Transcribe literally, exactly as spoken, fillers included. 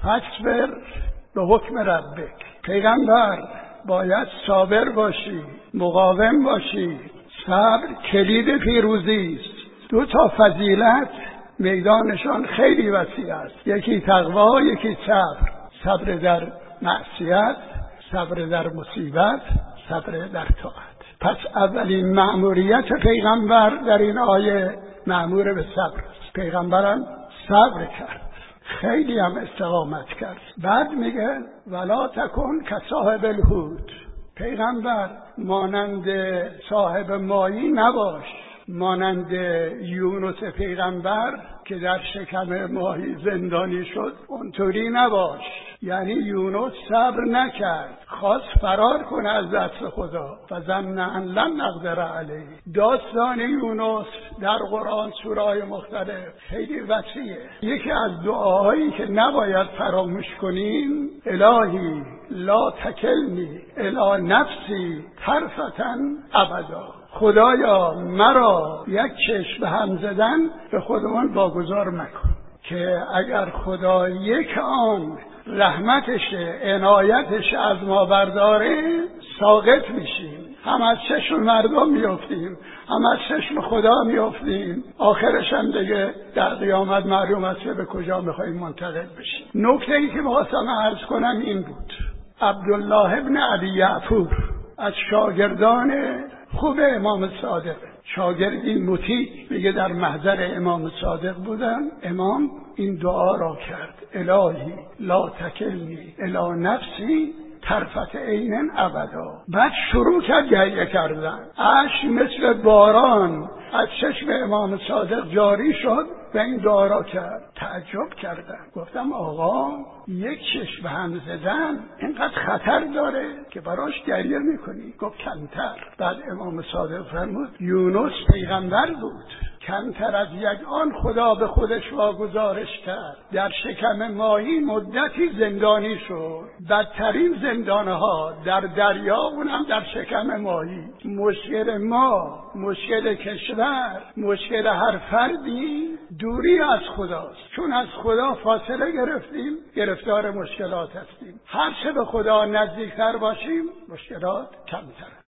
فاصبر به حکم ربک. پیغمبر باید صابر باشی، مقاوم باشی. صبر کلید پیروزی است. دو تا فضیلت میدانشان خیلی وسیع است. یکی تقوا، یکی صبر. صبر در معصیت، صبر در مصیبت، صبر در طاعت. پس اولین مأموریت پیغمبر در این آیه مأمور به صبر است. پیغمبرم صبر کرد، خیلی هم استقامت کرد. بعد میگه ولا تکن کصاحب الحوت. پیغمبر مانند صاحب ماهی نباش، مانند یونس پیغمبر که در شکم ماهی زندانی شد اونطوری نباش. یعنی یونس صبر نکرد، خواست فرار کنه از دست خدا. فظن ان لن نقدر علیه. داستان یونس در قرآن سوره‌های مختلف خیلی وسیعه. یکی از دعاهایی که نباید فراموش کنیم الهی لا تکلنی الی نفسی طرفة ابدا. خدایا مرا یک چشم به هم زدن به خودمان واگذار مکن. که اگر خدا یک آن رحمتش عنایتش از ما برداره ساقط میشیم، هم از چشم مردم میافتیم، هم از چشم خدا میافتیم. آخرش هم دیگه در قیامت معلوم است که به کجا میخوایم منتقل بشیم. نکته ای که می‌خواستم عرض کنم این بود. عبدالله ابن ابی یعفور از شاگردان خوب امام صادق، شاگردی مطیع، میگه در محضر امام صادق بودن. امام این دعا را کرد الهی لا تکلنی الی نفسی طرفة عین ابدا. بعد شروع کرد گریه کردن، اشک مثل باران از چشم امام صادق جاری شد و این دعا را کرد. تعجب کردم، گفتم آقا یک چشم هم زدن اینقدر خطر داره که براش گریه میکنی؟ گفت کمتر. بعد امام صادق فرمود یونس پیغمبر بود، کمتر از یک آن خدا به خودش واگذارش کرد. در شکم ماهی مدتی زندانی شد، بدترین زندانها در دریا، اونم در شکم ماهی. مشکل ما، مشکل کشور، مشکل هر فردی دوری از خداست. چون از خدا فاصله گرفتیم گرفتار مشکلات هستیم. هر چه به خدا نزدیکتر باشیم مشکلات کمتر.